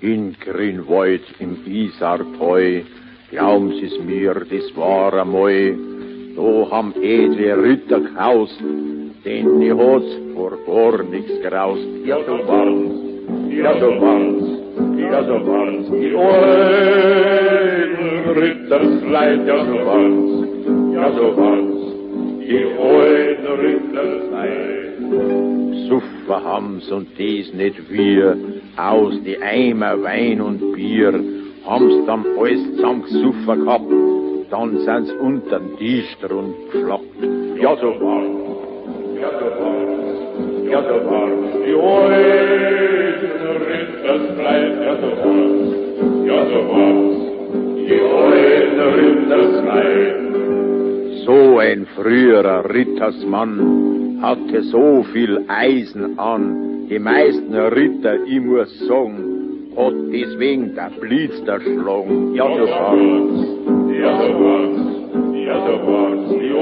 In Grünwald im Isartal, glauben Sie's mir, das war einmal, da haben edle Ritter gehaust, denn ich hat's vor gar nichts graust. Ja, so waren's, ja, so waren's, ja, so waren's, die alten Rittersleid, ja, so waren's, ja, so waren's, die alten Rittersleid. Suffer haben's und dies nicht wir, aus die Eimer Wein und Bier, haben's dann alles zusammengesuffen gehabt, dann sind's untern Tisch drun geschlappt. Ja, so war's, ja, so war's, ja, so war's, die alten Rittersleid, ja, so war's, ja, so war's, die alten Rittersleid. So ein früherer Rittersmann hatte so viel Eisen an, die meisten Ritter, ich muss sagen, hat deswegen der Blitz erschlagen. Ja, so war's, ja, so war's, ja, so war's, die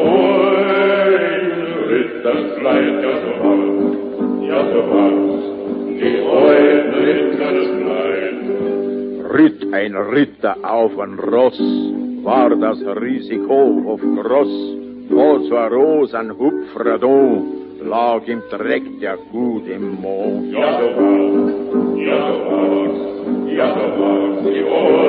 alten Rittersleid, ja, so war's, ja, so war's, die alten Rittersleid. Ritt ein Ritter auf ein Ross, war das Risiko oft groß, wo so ein Rosenhupfer da, lag im Dreck der Gut im Mond. Ja, so war's, ja, so war's, ja, so war's, die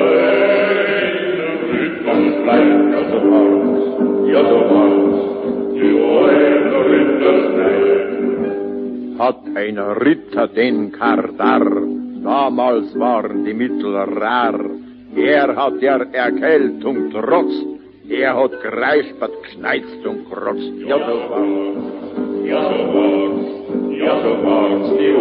alten Rittersleid, ja, so war's, ja, so war's, die alten Rittersleid. Hat ein Ritter den Kardar, damals waren die Mittel rar, er hat der Erkältung trotz, er hat gereispert, kneizt und krotzt. Ja, so war's, ja, so war's, ja, so war's, die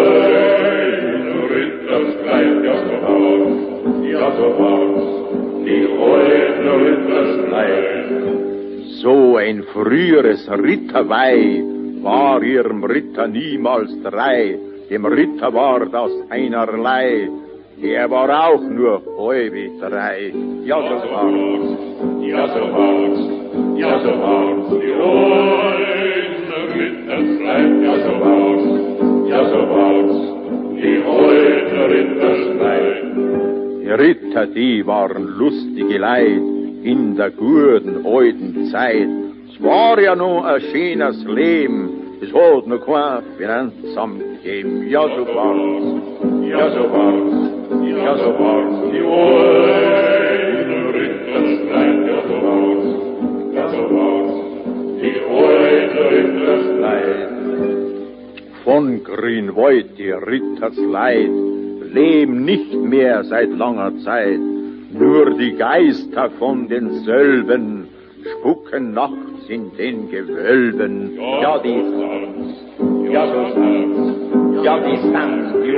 alten Rittersleid, ja, so war's, ja, so war's, die alten Rittersleid. So ein früheres Ritterweih war ihrem Ritter niemals drei, dem Ritter war das einerlei, der war auch nur halbe drei. Ja, so war's, ja, so war's, ja, so war's, die alten Rittersleid, ja, so war's, ja, so war's, die alten Rittersleid. Die Ritter, die waren lustige Leid in der guten alten Zeit. Es war ja nur ein schönes Leben, es hat noch kein Finanzamt gegeben. Ja, so war's, ja, so war's, ja, so war's, die alten Rittersleid, ja, so war's, ja, so war's, die alten Rittersleid. Von Grünwald die Rittersleid leben nicht mehr seit langer Zeit, nur die Geister von denselben spucken nachts in den Gewölben. Ja, die sind's, ja, so sind's, ja, die sind's, die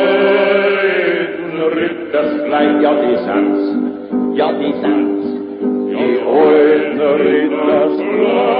alten Rittersleid, ja, die sind's, ja, die sind's, die alten Rittersleid.